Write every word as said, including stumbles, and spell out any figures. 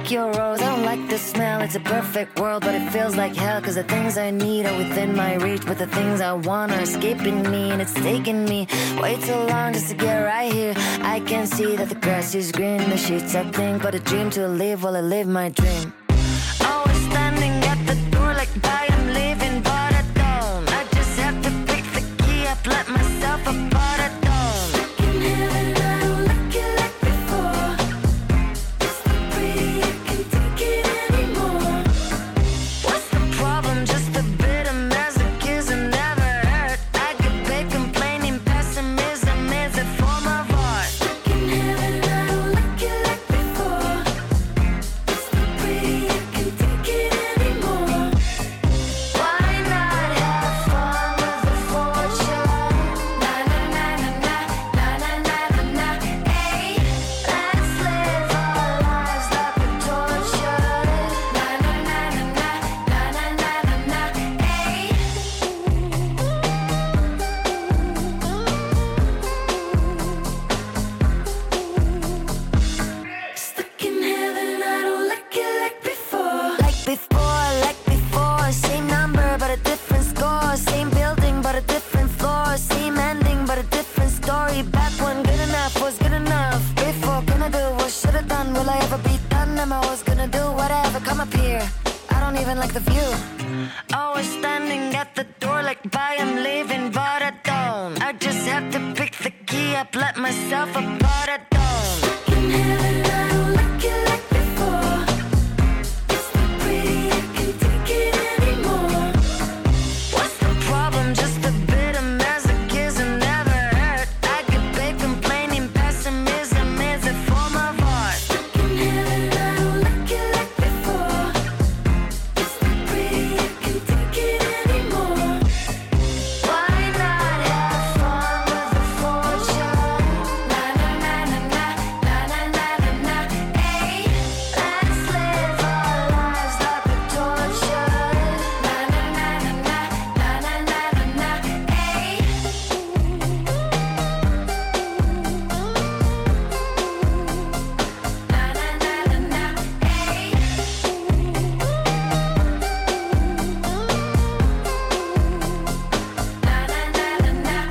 like your rose, I don't like the smell. It's a perfect world, but it feels like hell. Cause the things I need are within my reach, but the things I want are escaping me. And it's taking me way too long just to get right here. I can see that the grass is green, the sheets I think, but a dream to live while I live my dream. Always standing at the door like bye, I'm leaving, but I don't. I just have to pick the key up, let myself apart, I don't. Stuck in heaven, I don't like it like before. It's not pretty, I can't take it anymore. What's the problem? Just a bit of masochism never hurt. I get paid complaining, pessimism is a form of art. Stuck in heaven, I don't like it like before. It's not pretty, I can't take it anymore. Why not have fun with the fortune? Na na na na na, na na na na na. Hey, let's live our lives like a torture. Na na na na na, na na na na na. Hey. Stuck in heaven, I don't like it like before. Like before, like before. Same number, but a different score. Same building, but a different floor. Same ending, but a different story. Back when good enough was good enough. Before, gonna do what should've done. Will I ever be done? Am I always gonna do whatever? Come up here. I don't even like the view. Always standing at the door like bye, I'm leaving, but I don't. I just have to pick the key up, let myself apart, I